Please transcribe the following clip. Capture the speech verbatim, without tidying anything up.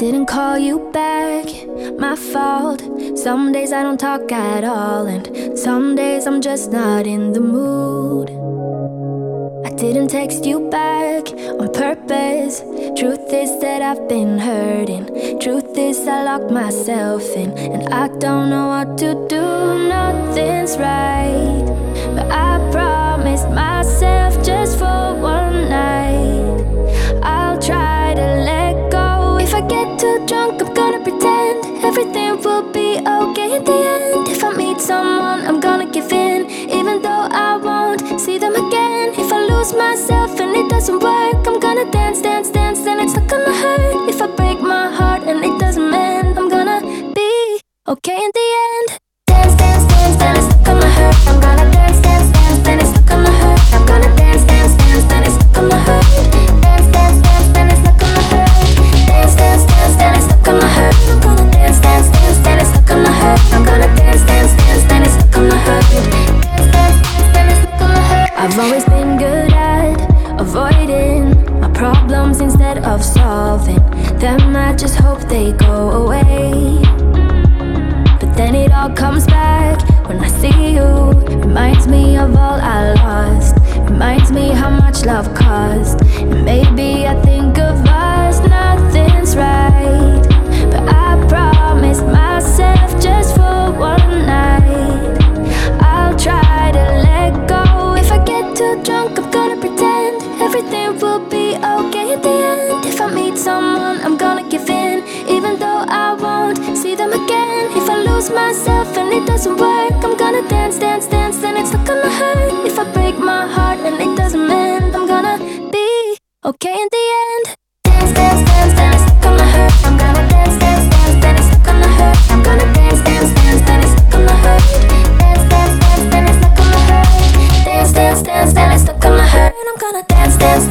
didn't call you back, my fault. Some days I don't talk at all, and some days I'm just not in the mood. I didn't text you back on purpose. Truth is that I've been hurting. Truth is I locked myself in, and I don't know what to do. Nothing's right, but I promised myself just for one night I'll try to let go. If I get too drunk, I'm gonna pretend everything will be okay in the end. If I meet someone, I'm gonna give in, even though I won't see them again. If I lose myself and it doesn't work, I'm gonna dance, dance, dance, then it's not gonna hurt. If I break my heart and it doesn't mend, I'm gonna be okay in the end. Dance, dance, dance, then it's not gonna hurt. I'm gonna dance, dance, dance, then it's not gonna hurt. I'm gonna dance, dance, dance, then it's not gonna hurt. Dance, dance, dance, then it's not gonna hurt. Dance, dance, dance, then it's not gonna hurt. I'm gonna dance, dance, dance, then it's not gonna hurt. I'm gonna dance, dance, dance, then it's not gonna hurt. Dance, dance, dance, then it's not gonna hurt. I've always been good at avoiding my problems instead of solving them. I just hope they go away, but then it all comes back when I see you. Reminds me of all I lost, reminds me how much love cost. And maybe I think of us, nothing's right, but I promised myself just for one night I'll try to let go. If I get too drunk, I'm gonna pretend everything will be okay in the end. If I meet someone, I'm gonna give in, even though I won't see them again. If I lose myself and it doesn't work, I'm gonna dance, dance, dance, then it's not gonna hurt. If I break my heart and it doesn't mend, I'm gonna be okay in the end. Dance, dance, dance, then it's not gonna hurt. I'm gonna dance, dance, dance, then it's not gonna hurt. I'm gonna dance, dance, dance, then it's not gonna hurt. Dance, dance, dance, then it's not gonna hurt. Dance, dance, dance, then it's not gonna hurt. I'm gonna dance, dance,